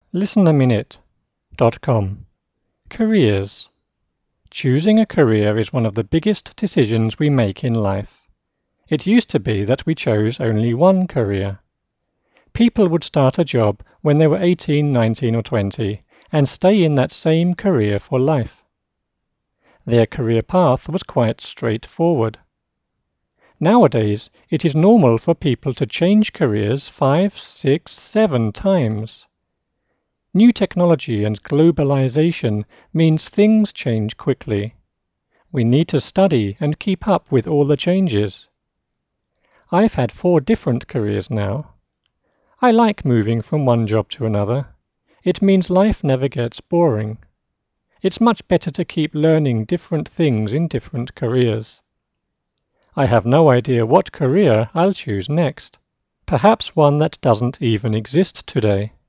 ListenAminute.com. Careers. Choosing a career is one of the biggest decisions we make in life. It used to be that we chose only one career. People would start a job when they were 18, 19 or 20 and stay in that same career for life. Their career path was quite straightforward. Nowadays, it is normal for people to change careers 5, 6, 7 times. New technology and globalization means things change quickly. We need to study and keep up with all the changes. I've had 4 different careers now. I like moving from one job to another. It means life never gets boring. It's much better to keep learning different things in different careers. I have no idea what career I'll choose next. Perhaps one that doesn't even exist today.